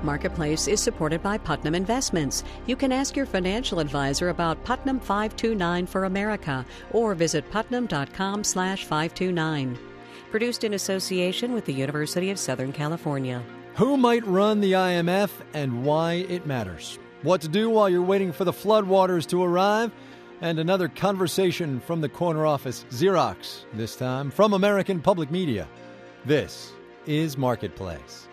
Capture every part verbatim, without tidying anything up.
Marketplace is supported by Putnam Investments. You can ask your financial advisor about Putnam five two nine for America or visit putnam.com slash 529. Produced in association with the University of Southern California. Who might run the I M F and why it matters. What to do while you're waiting for the floodwaters to arrive. And another conversation from the corner office, Xerox, this time from American Public Media. This is Marketplace.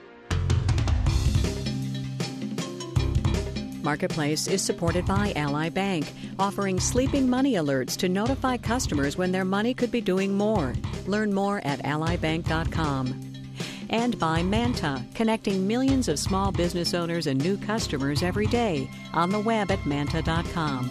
Marketplace is supported by Ally Bank, offering sleeping money alerts to notify customers when their money could be doing more. Learn more at ally bank dot com. And by Manta, connecting millions of small business owners and new customers every day on the web at manta dot com.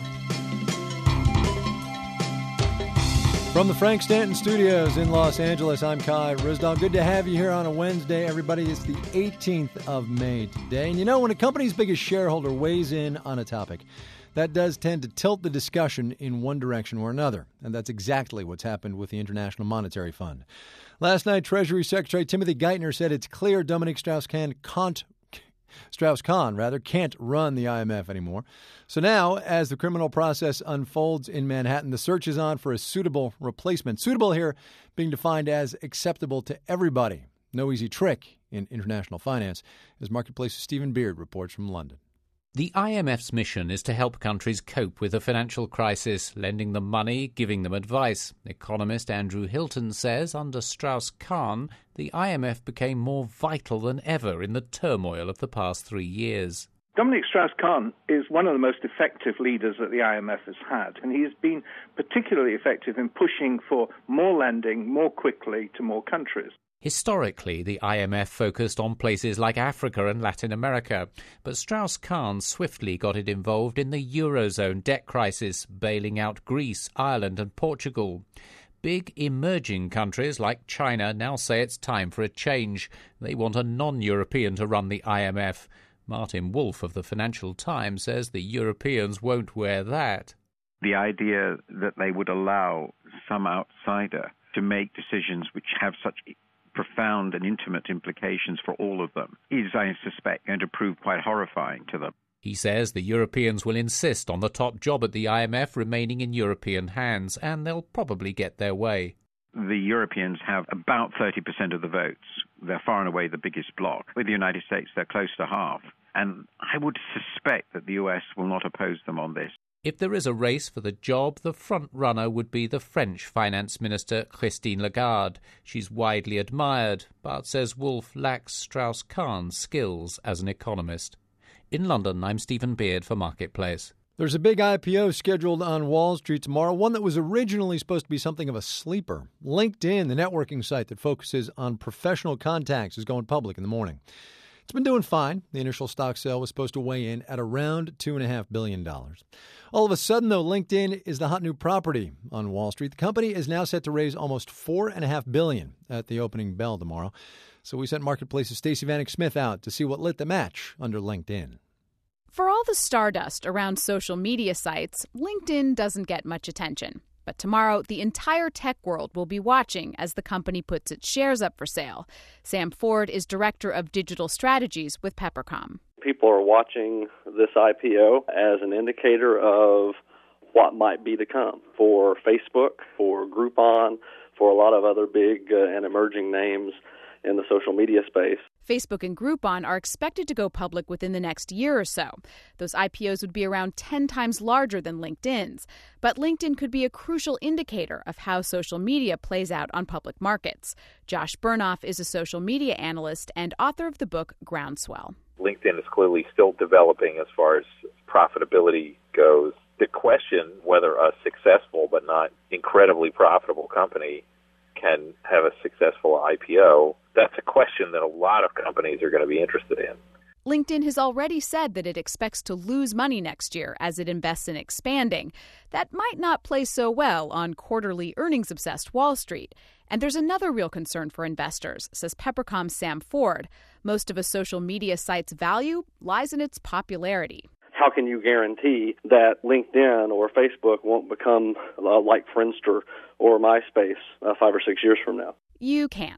From the Frank Stanton Studios in Los Angeles, I'm Kai Ryssdal. Good to have you here on a Wednesday, everybody. It's the eighteenth of May today. And you know, when a company's biggest shareholder weighs in on a topic, that does tend to tilt the discussion in one direction or another. And that's exactly what's happened with the International Monetary Fund. Last night, Treasury Secretary Timothy Geithner said it's clear Dominique Strauss-Kahn can't Strauss-Kahn, rather, can't run the I M F anymore. So now, as the criminal process unfolds in Manhattan, the search is on for a suitable replacement. Suitable here being defined as acceptable to everybody. No easy trick in international finance, as Marketplace's Stephen Beard reports from London. The I M F's mission is to help countries cope with the financial crisis, lending them money, giving them advice. Economist Andrew Hilton says under Strauss-Kahn, the I M F became more vital than ever in the turmoil of the past three years. Dominique Strauss-Kahn is one of the most effective leaders that the I M F has had, and he has been particularly effective in pushing for more lending more quickly to more countries. Historically, the I M F focused on places like Africa and Latin America, but Strauss-Kahn swiftly got it involved in the Eurozone debt crisis, bailing out Greece, Ireland and Portugal. Big emerging countries like China now say it's time for a change. They want a non-European to run the I M F. Martin Wolf of the Financial Times says the Europeans won't wear that. The idea that they would allow some outsider to make decisions which have such profound and intimate implications for all of them is, I suspect, going to prove quite horrifying to them. He says the Europeans will insist on the top job at the I M F remaining in European hands, and they'll probably get their way. The Europeans have about thirty percent of the votes. They're far and away the biggest bloc. With the United States, they're close to half. And I would suspect that the U S will not oppose them on this. If there is a race for the job, the front runner would be the French Finance Minister Christine Lagarde. She's widely admired, but, says Wolf, lacks Strauss-Kahn's skills as an economist. In London, I'm Stephen Beard for Marketplace. There's a big I P O scheduled on Wall Street tomorrow, one that was originally supposed to be something of a sleeper. LinkedIn, the networking site that focuses on professional contacts, is going public in the morning. It's been doing fine. The initial stock sale was supposed to weigh in at around two point five billion dollars. All of a sudden, though, LinkedIn is the hot new property on Wall Street. The company is now set to raise almost four point five billion dollars at the opening bell tomorrow. So we sent Marketplace's Stacey Vanek Smith out to see what lit the match under LinkedIn. For all the stardust around social media sites, LinkedIn doesn't get much attention. But tomorrow, the entire tech world will be watching as the company puts its shares up for sale. Sam Ford is director of digital strategies with Peppercom. People are watching this I P O as an indicator of what might be to come for Facebook, for Groupon, for a lot of other big uh, and emerging names in the social media space. Facebook and Groupon are expected to go public within the next year or so. Those I P Os would be around ten times larger than LinkedIn's. But LinkedIn could be a crucial indicator of how social media plays out on public markets. Josh Bernoff is a social media analyst and author of the book Groundswell. LinkedIn is clearly still developing as far as profitability goes. The question whether a successful but not incredibly profitable company can have a successful I P O, that's a question that a lot of companies are going to be interested in. LinkedIn has already said that it expects to lose money next year as it invests in expanding. That might not play so well on quarterly earnings-obsessed Wall Street. And there's another real concern for investors, says Peppercom's Sam Ford. Most of a social media site's value lies in its popularity. How can you guarantee that LinkedIn or Facebook won't become uh, like Friendster or MySpace uh, five or six years from now? You can't.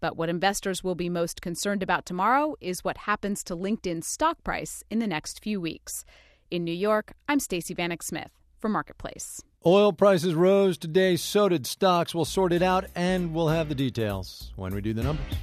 But what investors will be most concerned about tomorrow is what happens to LinkedIn's stock price in the next few weeks. In New York, I'm Stacey Vanek Smith for Marketplace. Oil prices rose today, so did stocks. We'll sort it out, and we'll have the details when we do the numbers.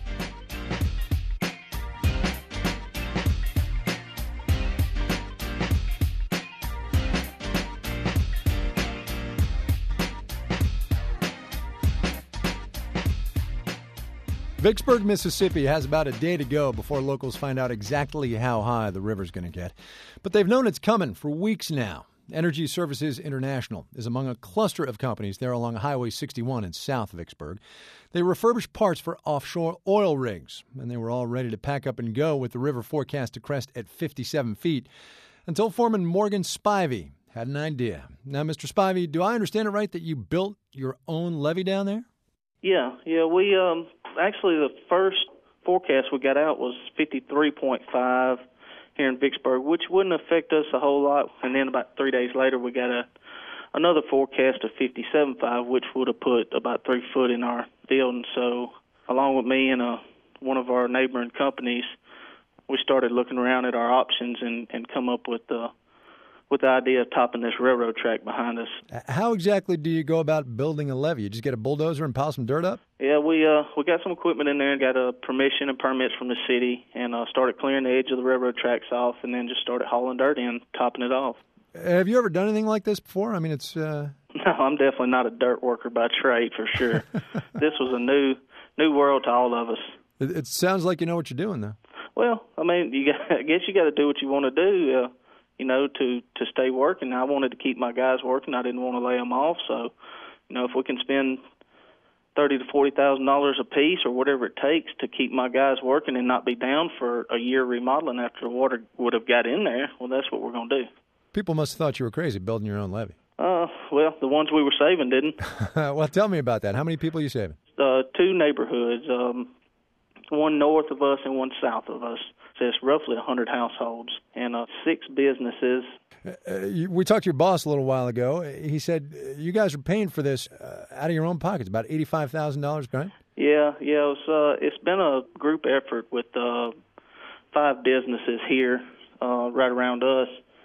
Vicksburg, Mississippi has about a day to go before locals find out exactly how high the river's going to get. But they've known it's coming for weeks now. Energy Services International is among a cluster of companies there along Highway sixty-one in South Vicksburg. They refurbish parts for offshore oil rigs, and they were all ready to pack up and go with the river forecast to crest at fifty-seven feet until foreman Morgan Spivey had an idea. Now, Mister Spivey, do I understand it right that you built your own levee down there? Yeah, yeah, we um actually the first forecast we got out was fifty-three point five here in Vicksburg, which wouldn't affect us a whole lot. And then about three days later, we got a another forecast of fifty-seven point five, which would have put about three foot in our field. And so, along with me and uh, one of our neighboring companies, we started looking around at our options and, and come up with the uh, with the idea of topping this railroad track behind us. How exactly do you go about building a levee? You just get a bulldozer and pile some dirt up? Yeah, we uh we got some equipment in there and got a permission and permits from the city, and uh, started clearing the edge of the railroad tracks off, and then just started hauling dirt in, topping it off. Have you ever done anything like this before? I mean, it's... Uh... No, I'm definitely not a dirt worker by trade, for sure. This was a new new world to all of us. It, it sounds like you know what you're doing, though. Well, I mean, you got, I guess you got to do what you want to do. Uh, you know, to, to stay working. I wanted to keep my guys working. I didn't want to lay them off. So, you know, if we can spend thirty thousand to forty thousand dollars a piece or whatever it takes to keep my guys working and not be down for a year remodeling after the water would have got in there, well, that's what we're going to do. People must have thought you were crazy building your own levee. Uh, well, the ones we were saving didn't. Well, tell me about that. How many people are you saving? Uh, two neighborhoods, um, one north of us and one south of us. So it's roughly one hundred households and uh, six businesses. Uh, you, we talked to your boss a little while ago. He said uh, you guys are paying for this uh, out of your own pockets, about eighty-five thousand dollars, right? Yeah, yeah. It's, uh, it's been a group effort with uh, five businesses here uh, right around us.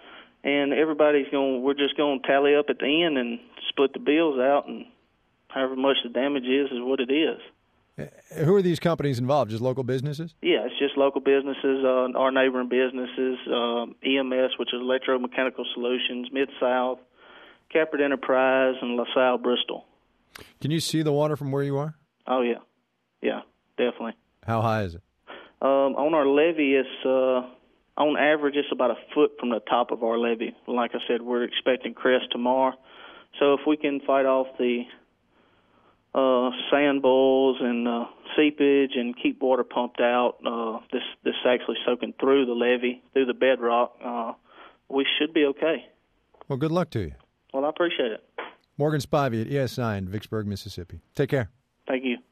And everybody's going, we're just going to tally up at the end and split the bills out, and however much the damage is is what it is. Who are these companies involved? Just local businesses? Yeah, it's just local businesses, uh, our neighboring businesses, um, E M S, which is Electromechanical Solutions, Mid-South, Capert Enterprise, and LaSalle Bristol. Can you see the water from where you are? Oh, yeah. Yeah, definitely. How high is it? Um, on our levee, it's, uh, on average, it's about a foot from the top of our levee. Like I said, we're expecting crest tomorrow. So if we can fight off the Uh, sand bowls and uh, seepage and keep water pumped out. Uh, this this actually soaking through the levee, through the bedrock. Uh, we should be okay. Well, good luck to you. Well, I appreciate it. Morgan Spivey at E S I in Vicksburg, Mississippi. Take care. Thank you.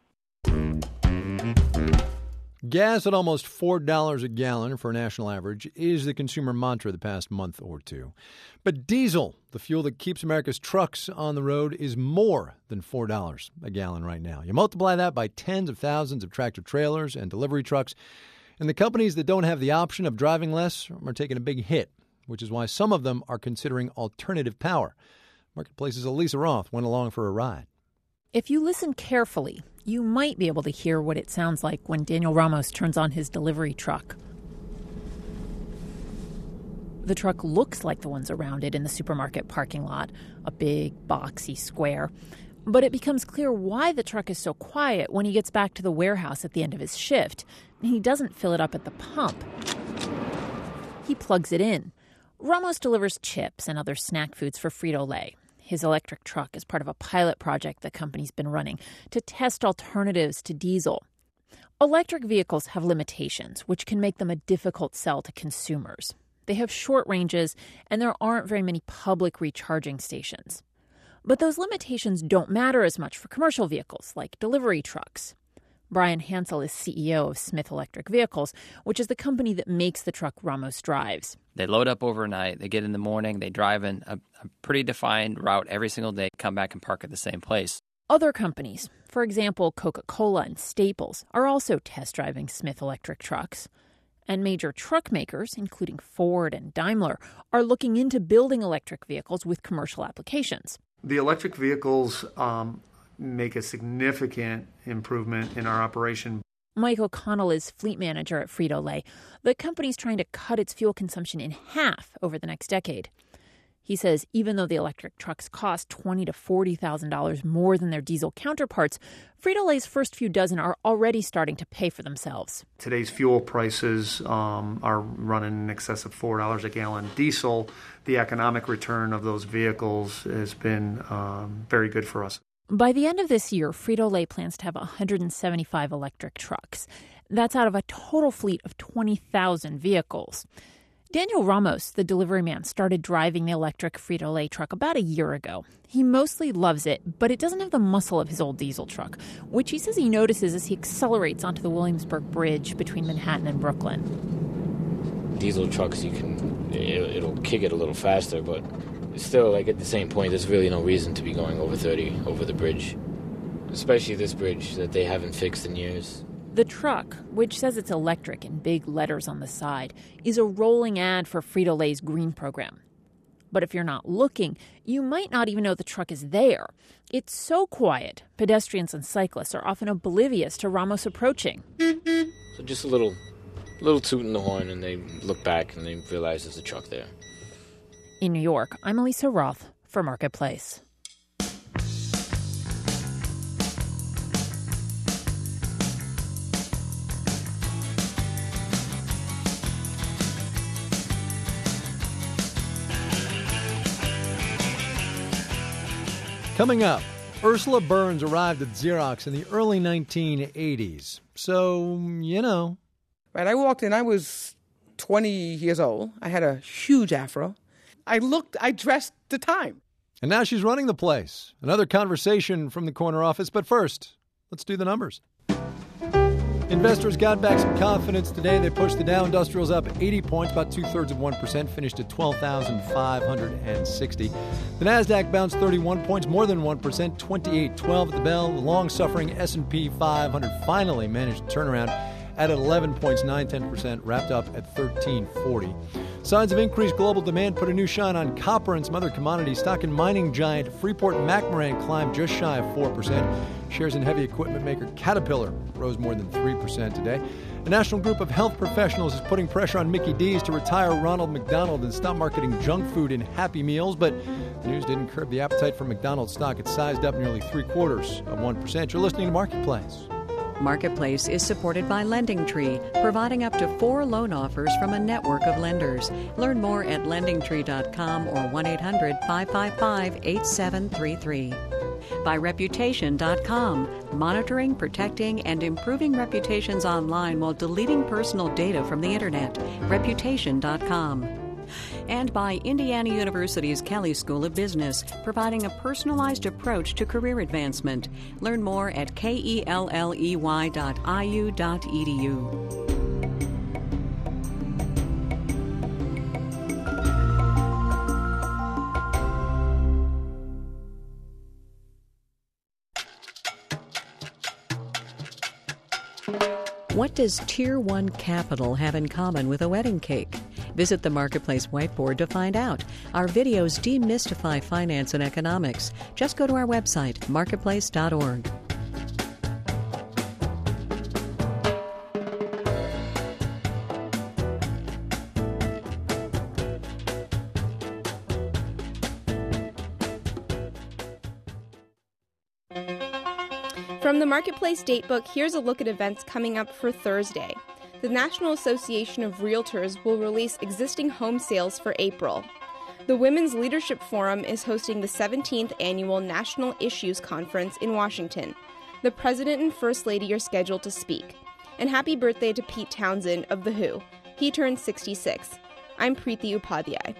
Gas at almost four dollars a gallon for a national average is the consumer mantra the past month or two. But diesel, the fuel that keeps America's trucks on the road, is more than four dollars a gallon right now. You multiply that by tens of thousands of tractor trailers and delivery trucks, and the companies that don't have the option of driving less are taking a big hit, which is why some of them are considering alternative power. Marketplace's Elisa Roth went along for a ride. If you listen carefully, you might be able to hear what it sounds like when Daniel Ramos turns on his delivery truck. The truck looks like the ones around it in the supermarket parking lot, a big, boxy square. But it becomes clear why the truck is so quiet when he gets back to the warehouse at the end of his shift. He doesn't fill it up at the pump. He plugs it in. Ramos delivers chips and other snack foods for Frito-Lay. His electric truck is part of a pilot project the company's been running to test alternatives to diesel. Electric vehicles have limitations, which can make them a difficult sell to consumers. They have short ranges, and there aren't very many public recharging stations. But those limitations don't matter as much for commercial vehicles, like delivery trucks. Brian Hansel is C E O of Smith Electric Vehicles, which is the company that makes the truck Ramos drives. They load up overnight, they get in the morning, they drive in a, a pretty defined route every single day, come back and park at the same place. Other companies, for example, Coca-Cola and Staples, are also test driving Smith electric trucks. And major truck makers, including Ford and Daimler, are looking into building electric vehicles with commercial applications. The electric vehicles um, make a significant improvement in our operation. Mike O'Connell is fleet manager at Frito-Lay. The company's trying to cut its fuel consumption in half over the next decade. He says even though the electric trucks cost twenty thousand to forty thousand dollars more than their diesel counterparts, Frito-Lay's first few dozen are already starting to pay for themselves. Today's fuel prices um, are running in excess of four dollars a gallon diesel. The economic return of those vehicles has been um, very good for us. By the end of this year, Frito-Lay plans to have one hundred seventy-five electric trucks. That's out of a total fleet of twenty thousand vehicles. Daniel Ramos, the delivery man, started driving the electric Frito-Lay truck about a year ago. He mostly loves it, but it doesn't have the muscle of his old diesel truck, which he says he notices as he accelerates onto the Williamsburg Bridge between Manhattan and Brooklyn. Diesel trucks, you can, it'll kick it a little faster, but still, like at the same point, there's really no reason to be going over thirty over the bridge, especially this bridge that they haven't fixed in years. The truck, which says it's electric in big letters on the side, is a rolling ad for Frito-Lay's green program. But if you're not looking, you might not even know the truck is there. It's so quiet, pedestrians and cyclists are often oblivious to Ramos approaching. So just a little, little toot in the horn, and they look back and they realize there's a truck there. In New York, I'm Elisa Roth for Marketplace. Coming up, Ursula Burns arrived at Xerox in the early nineteen eighties. So, you know. Right, I walked in, I was twenty years old. I had a huge afro. I looked, I dressed the time. And now she's running the place. Another conversation from the corner office. But first, let's do the numbers. Investors got back some confidence today. They pushed the Dow Industrials up eighty points, about two-thirds of one percent, finished at twelve thousand five hundred sixty. The Nasdaq bounced thirty-one points, more than one percent, twenty-eight twelve at the bell. The long-suffering S and P five hundred finally managed to turn around at eleven points, nine tenths percent, wrapped up at thirteen forty. Signs of increased global demand put a new shine on copper and some other commodities. Stock and mining giant Freeport-McMoRan climbed just shy of four percent. Shares in heavy equipment maker Caterpillar rose more than three percent today. A national group of health professionals is putting pressure on Mickey D's to retire Ronald McDonald and stop marketing junk food in Happy Meals, but the news didn't curb the appetite for McDonald's stock. It sized up nearly three-quarters of one percent. You're listening to Marketplace. Marketplace is supported by LendingTree, providing up to four loan offers from a network of lenders. Learn more at lending tree dot com or one eight hundred five five five eight seven three three. By Reputation dot com, monitoring, protecting, and improving reputations online while deleting personal data from the Internet. Reputation dot com. And by Indiana University's Kelley School of Business, providing a personalized approach to career advancement. Learn more at kelley dot I U dot E D U. What does Tier one Capital have in common with a wedding cake? Visit the Marketplace whiteboard to find out. Our videos demystify finance and economics. Just go to our website, marketplace dot org. From the Marketplace Datebook, here's a look at events coming up for Thursday. The National Association of Realtors will release existing home sales for April. The Women's Leadership Forum is hosting the seventeenth Annual National Issues Conference in Washington. The President and First Lady are scheduled to speak. And happy birthday to Pete Townsend of The Who. He turned sixty-six. I'm Preeti Upadhyay.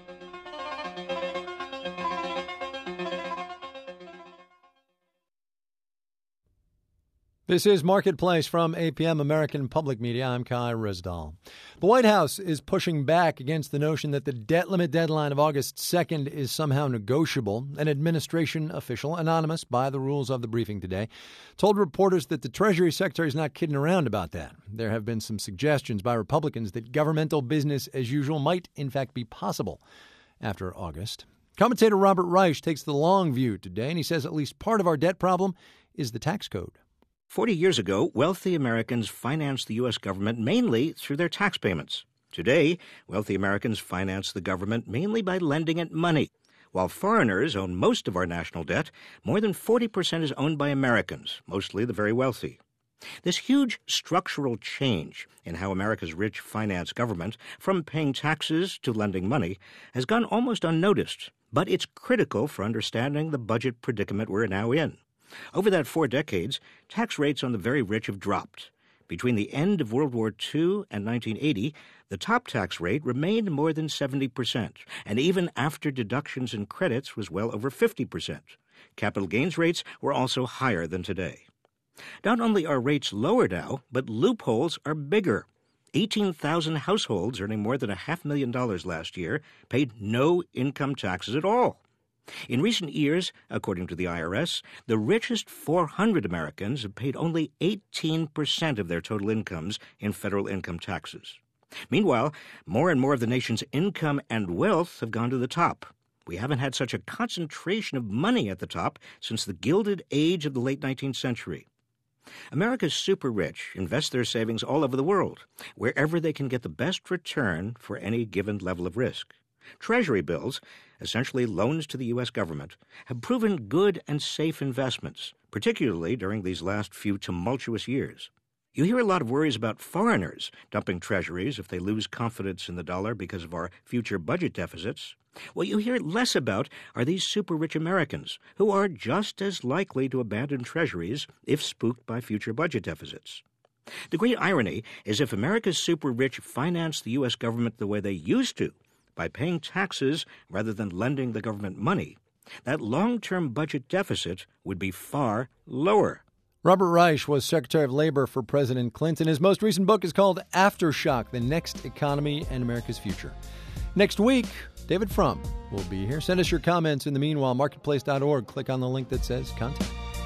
This is Marketplace from A P M American Public Media. I'm Kai Risdall. The White House is pushing back against the notion that the debt limit deadline of August second is somehow negotiable. An administration official, anonymous by the rules of the briefing today, told reporters that the Treasury Secretary is not kidding around about that. There have been some suggestions by Republicans that governmental business as usual might, in fact, be possible after August. Commentator Robert Reich takes the long view today, and he says at least part of our debt problem is the tax code. Forty years ago, wealthy Americans financed the U S government mainly through their tax payments. Today, wealthy Americans finance the government mainly by lending it money. While foreigners own most of our national debt, more than forty percent is owned by Americans, mostly the very wealthy. This huge structural change in how America's rich finance government, from paying taxes to lending money, has gone almost unnoticed. But it's critical for understanding the budget predicament we're now in. Over that four decades, tax rates on the very rich have dropped. Between the end of World War Two and nineteen eighty, the top tax rate remained more than seventy percent, and even after deductions and credits was well over fifty percent. Capital gains rates were also higher than today. Not only are rates lower now, but loopholes are bigger. eighteen thousand households earning more than a half million dollars last year paid no income taxes at all. In recent years, according to the I R S, the richest four hundred Americans have paid only eighteen percent of their total incomes in federal income taxes. Meanwhile, more and more of the nation's income and wealth have gone to the top. We haven't had such a concentration of money at the top since the Gilded Age of the late nineteenth century. America's super rich invest their savings all over the world, wherever they can get the best return for any given level of risk. Treasury bills, essentially loans to the U S government, have proven good and safe investments, particularly during these last few tumultuous years. You hear a lot of worries about foreigners dumping treasuries if they lose confidence in the dollar because of our future budget deficits. What you hear less about are these super-rich Americans, who are just as likely to abandon treasuries if spooked by future budget deficits. The great irony is if America's super-rich financed the U S government the way they used to, by paying taxes rather than lending the government money, that long-term budget deficit would be far lower. Robert Reich was Secretary of Labor for President Clinton. His most recent book is called Aftershock, The Next Economy and America's Future. Next week, David Frum will be here. Send us your comments in the meanwhile, marketplace dot org. Click on the link that says Contact.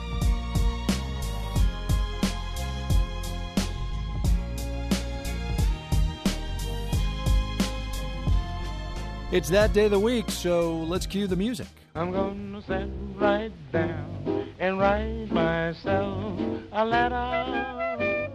It's that day of the week, so let's cue the music. I'm gonna sit right down and write myself a letter.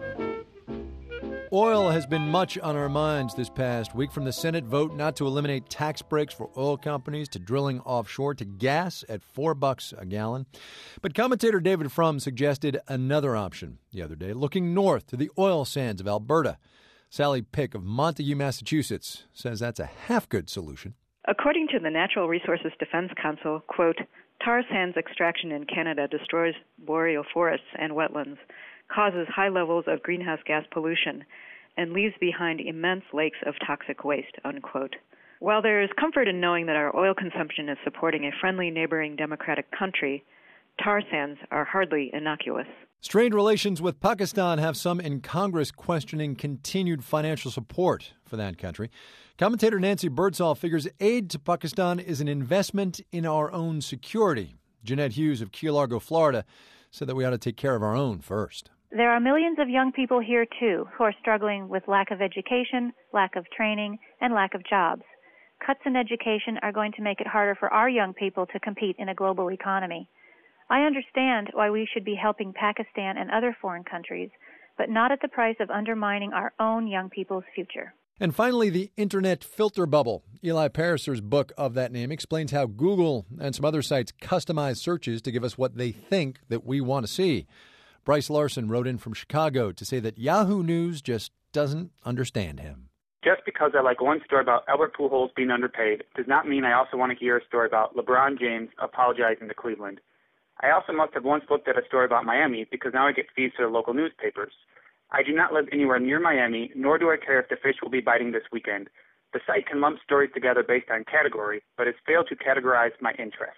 Oil has been much on our minds this past week, from the Senate vote not to eliminate tax breaks for oil companies to drilling offshore to gas at four bucks a gallon. But commentator David Frum suggested another option the other day, looking north to the oil sands of Alberta. Sally Pick of Montague, Massachusetts, says that's a half-good solution. According to the Natural Resources Defense Council, quote, tar sands extraction in Canada destroys boreal forests and wetlands, causes high levels of greenhouse gas pollution, and leaves behind immense lakes of toxic waste, unquote. While there is comfort in knowing that our oil consumption is supporting a friendly neighboring democratic country, tar sands are hardly innocuous. Strained relations with Pakistan have some in Congress questioning continued financial support for that country. Commentator Nancy Birdsall figures aid to Pakistan is an investment in our own security. Jeanette Hughes of Key Largo, Florida, said that we ought to take care of our own first. There are millions of young people here, too, who are struggling with lack of education, lack of training, and lack of jobs. Cuts in education are going to make it harder for our young people to compete in a global economy. I understand why we should be helping Pakistan and other foreign countries, but not at the price of undermining our own young people's future. And finally, the Internet filter bubble. Eli Pariser's book of that name explains how Google and some other sites customize searches to give us what they think that we want to see. Bryce Larson wrote in from Chicago to say that Yahoo News just doesn't understand him. Just because I like one story about Albert Pujols being underpaid does not mean I also want to hear a story about LeBron James apologizing to Cleveland. I also must have once looked at a story about Miami because now I get feeds to the local newspapers. I do not live anywhere near Miami, nor do I care if the fish will be biting this weekend. The site can lump stories together based on category, but has failed to categorize my interests.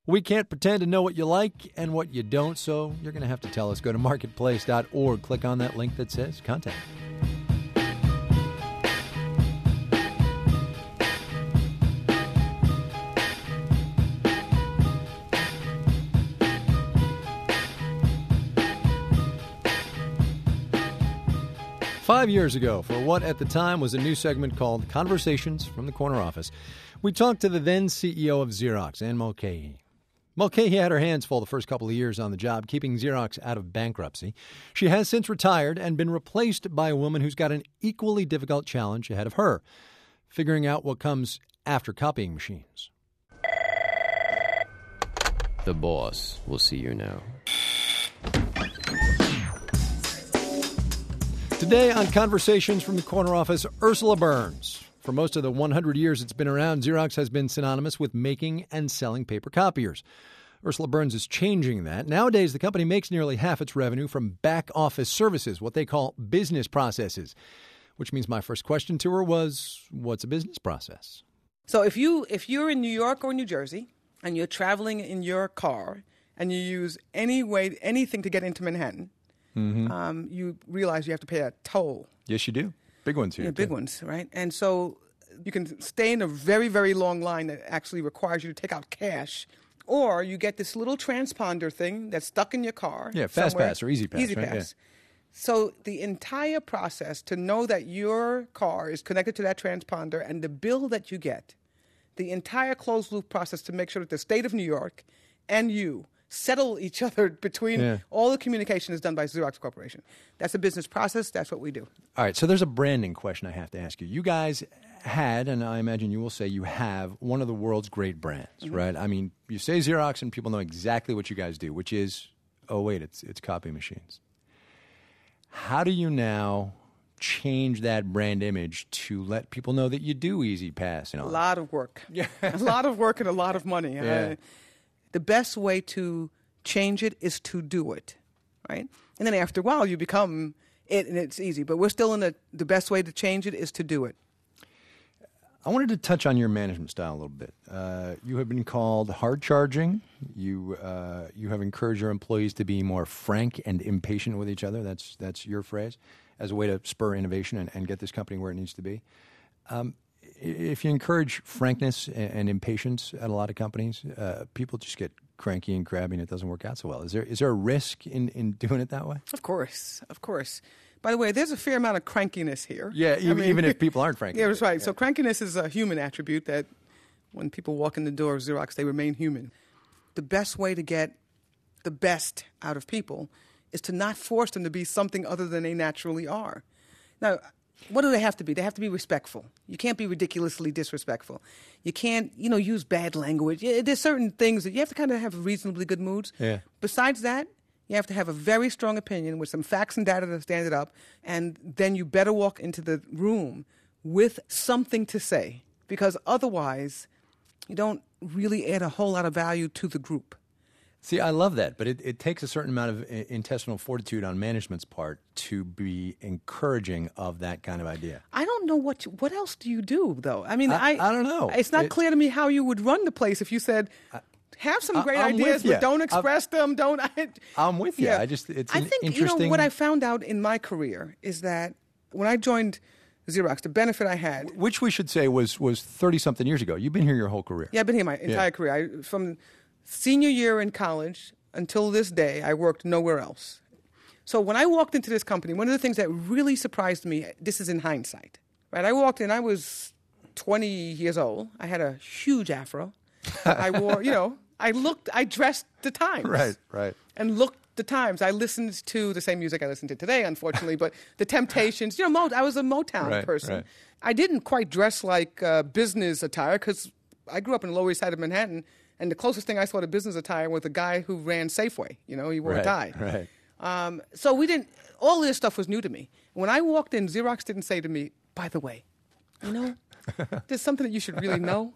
We can't pretend to know what you like and what you don't, so you're going to have to tell us. Go to marketplace dot org. Click on that link that says Contact. Five years ago, for what at the time was a new segment called Conversations from the Corner Office, we talked to the then C E O of Xerox, Anne Mulcahy. Mulcahy had her hands full the first couple of years on the job, keeping Xerox out of bankruptcy. She has since retired and been replaced by a woman who's got an equally difficult challenge ahead of her, figuring out what comes after copying machines. The boss will see you now. Today on Conversations from the Corner Office, Ursula Burns. For most of the one hundred years it's been around, Xerox has been synonymous with making and selling paper copiers. Ursula Burns is changing that. Nowadays, the company makes nearly half its revenue from back-office services, what they call business processes, which means my first question to her was, what's a business process? So if, you, if you're in New York or New Jersey and you're traveling in your car and you use any way, anything to get into Manhattan, Mm-hmm. Um, you realize you have to pay a toll. Yes, you do. Big ones here. Yeah, big too. ones, right? And so you can stay in a very, very long line that actually requires you to take out cash. Or you get this little transponder thing that's stuck in your car. Yeah, Fast somewhere. Pass or Easy Pass. Easy right? Pass. Yeah. So the entire process to know that your car is connected to that transponder and the bill that you get, the entire closed loop process to make sure that the state of New York and you settle each other between yeah. all the communication is done by Xerox Corporation. That's a business process. That's what we do. All right. So there's a branding question I have to ask you. You guys had, and I imagine you will say you have, one of the world's great brands, mm-hmm. right? I mean, you say Xerox and people know exactly what you guys do, which is, oh, wait, it's it's copy machines. How do you now change that brand image to let people know that you do Easy Pass? You know? A lot of work. Yeah. A lot of work and a lot of money. Yeah. Uh, The best way to change it is to do it, right? And then after a while, you become it, and it's easy. But we're still in the, the best way to change it is to do it. I wanted to touch on your management style a little bit. Uh, you have been called hard-charging. You uh, you have encouraged your employees to be more frank and impatient with each other. That's that's your phrase, as a way to spur innovation and, and get this company where it needs to be. Um, If you encourage frankness and impatience at a lot of companies, uh, people just get cranky and crabby and it doesn't work out so well. Is there is there a risk in, in doing it that way? Of course, of course. By the way, there's a fair amount of crankiness here. Yeah, even, I mean, even if people aren't frank. Yeah, that's right. Yeah. So crankiness is a human attribute that when people walk in the door of Xerox, they remain human. The best way to get the best out of people is to not force them to be something other than they naturally are. Now, what do they have to be? They have to be respectful. You can't be ridiculously disrespectful. You can't, you know, use bad language. There's certain things that you have to kind of have reasonably good moods. Yeah. Besides that, you have to have a very strong opinion with some facts and data to stand it up, and then you better walk into the room with something to say, because otherwise you don't really add a whole lot of value to the group. See, I love that, but it, it takes a certain amount of intestinal fortitude on management's part to be encouraging of that kind of idea. I don't know what you, what else do you do, though? I mean, I, I, I don't know. It's not it, clear to me how you would run the place if you said, have some great I'm ideas, but don't express I'm, them. Don't. I, I'm with you. Yeah. I just, it's I an think, interesting. you know, what I found out in my career is that when I joined Xerox, the benefit I had, which we should say was was thirty-something years ago. You've been here your whole career. Yeah, I've been here my entire yeah. career. I, from senior year in college until this day, I worked nowhere else. So when I walked into this company, one of the things that really surprised me, this is in hindsight, right? I walked in, I was twenty years old. I had a huge afro. I wore, you know, I looked, I dressed the times. Right, right. And looked the times. I listened to the same music I listen to today, unfortunately, but the Temptations, you know, Mo, I was a Motown right, person. Right. I didn't quite dress like uh, business attire because I grew up in the Lower East Side of Manhattan, and the closest thing I saw to business attire was the guy who ran Safeway. You know, he wore right, a tie. Right. Um, so we didn't, all this stuff was new to me. When I walked in, Xerox didn't say to me, by the way, you know, there's something that you should really know.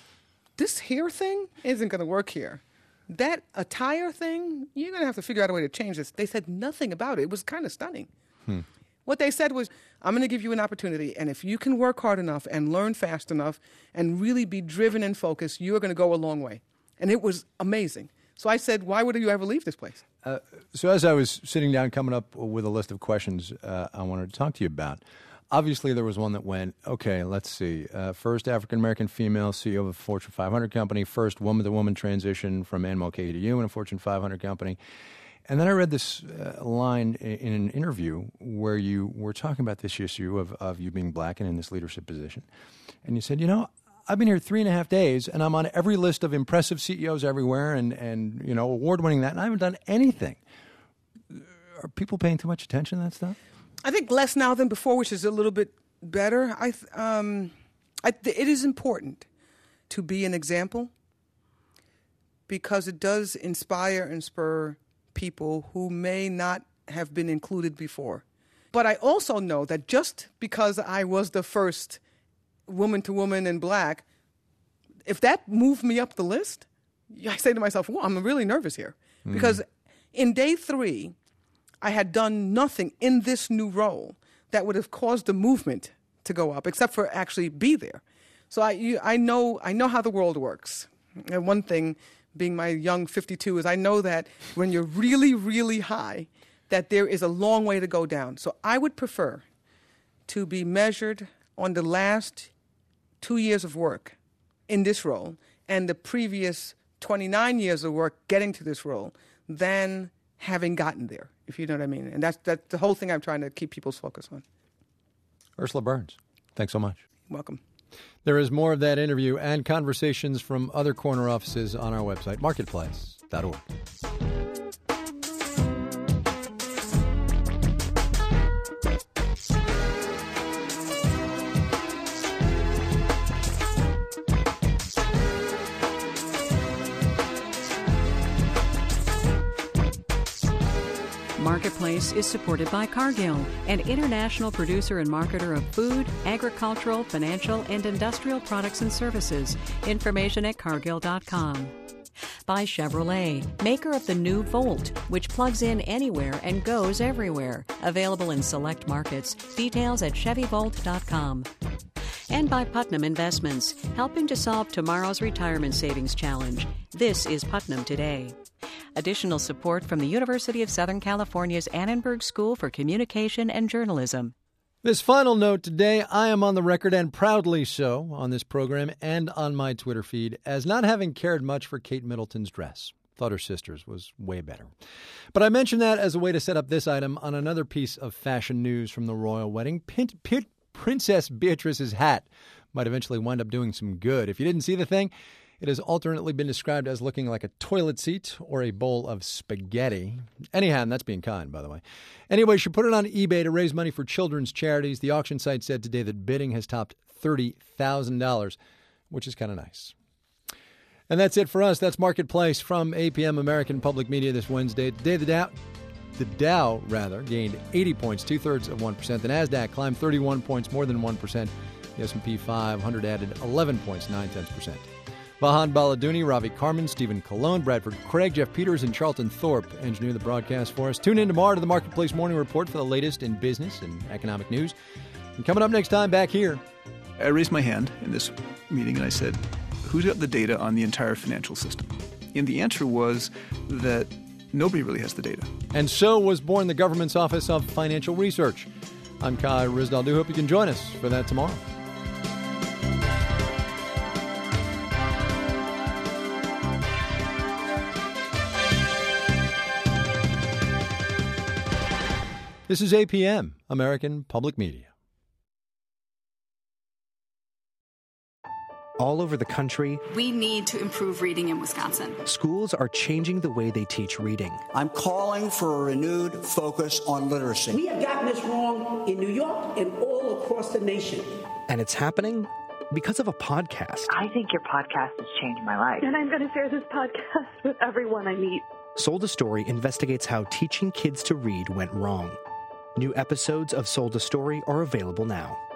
This hair thing isn't going to work here. That attire thing, you're going to have to figure out a way to change this. They said nothing about it. It was kind of stunning. Hmm. What they said was, I'm going to give you an opportunity, and if you can work hard enough and learn fast enough and really be driven and focused, you're going to go a long way. And it was amazing. So I said, why would you ever leave this place? Uh, so as I was sitting down coming up with a list of questions uh, I wanted to talk to you about, obviously there was one that went, okay, let's see, uh, first African-American female C E O of a Fortune five hundred company, first woman-to-woman transition from Ann Mulcahy to you in a Fortune five hundred company. And then I read this uh, line in, in an interview where you were talking about this issue of, of you being black and in this leadership position. And you said, you know, I've been here three and a half days, and I'm on every list of impressive C E Os everywhere and, and you know, award-winning that, and I haven't done anything. Are people paying too much attention to that stuff? I think less now than before, which is a little bit better. I, th- um, I th- it is important to be an example because it does inspire and spur people who may not have been included before. But I also know that just because I was the first woman to woman and black, if that moved me up the list, I say to myself, well, I'm really nervous here. Mm. Because in day three, I had done nothing in this new role that would have caused the movement to go up, except for actually be there. So I, you, I know, I know how the world works. And one thing, being my young fifty-two, is I know that when you're really, really high, that there is a long way to go down. So I would prefer to be measured on the last two years of work in this role and the previous twenty-nine years of work getting to this role than having gotten there, if you know what I mean. And that's, that's the whole thing I'm trying to keep people's focus on. Ursula Burns, thanks so much. You're welcome. There is more of that interview and conversations from other corner offices on our website, marketplace dot org. Marketplace is supported by Cargill, an international producer and marketer of food, agricultural, financial, and industrial products and services. Information at cargill dot com. By Chevrolet, maker of the new Volt, which plugs in anywhere and goes everywhere. Available in select markets. Details at chevy volt dot com. And by Putnam Investments, helping to solve tomorrow's retirement savings challenge. This is Putnam Today. Additional support from the University of Southern California's Annenberg School for Communication and Journalism. This final note today, I am on the record, and proudly so, on this program and on my Twitter feed, as not having cared much for Kate Middleton's dress. Thought her sister's was way better. But I mentioned that as a way to set up this item on another piece of fashion news from the royal wedding. Pint, Pint, Princess Beatrice's hat might eventually wind up doing some good. If you didn't see the thing, it has alternately been described as looking like a toilet seat or a bowl of spaghetti. Anyhow, and that's being kind, by the way. Anyway, she put it on eBay to raise money for children's charities. The auction site said today that bidding has topped thirty thousand dollars, which is kind of nice. And that's it for us. That's Marketplace from A P M American Public Media this Wednesday. Today, the Dow, the Dow rather, gained eighty points, two-thirds of one percent. The NASDAQ climbed thirty-one points, more than one percent. The S and P five hundred added eleven points, nine-tenths percent. Vahan Baladouni, Ravi Carmen, Stephen Colon, Bradford Craig, Jeff Peters, and Charlton Thorpe engineer the broadcast for us. Tune in tomorrow to the Marketplace Morning Report for the latest in business and economic news. And coming up next time back here. I raised my hand in this meeting and I said, who's got the data on the entire financial system? And the answer was that nobody really has the data. And so was born the government's Office of Financial Research. I'm Kai Ryssdal. Do hope you can join us for that tomorrow. This is A P M, American Public Media. All over the country, we need to improve reading in Wisconsin. Schools are changing the way they teach reading. I'm calling for a renewed focus on literacy. We have gotten this wrong in New York and all across the nation. And it's happening because of a podcast. I think your podcast has changed my life. And I'm going to share this podcast with everyone I meet. Sold a Story investigates how teaching kids to read went wrong. New episodes of Sold a Story are available now.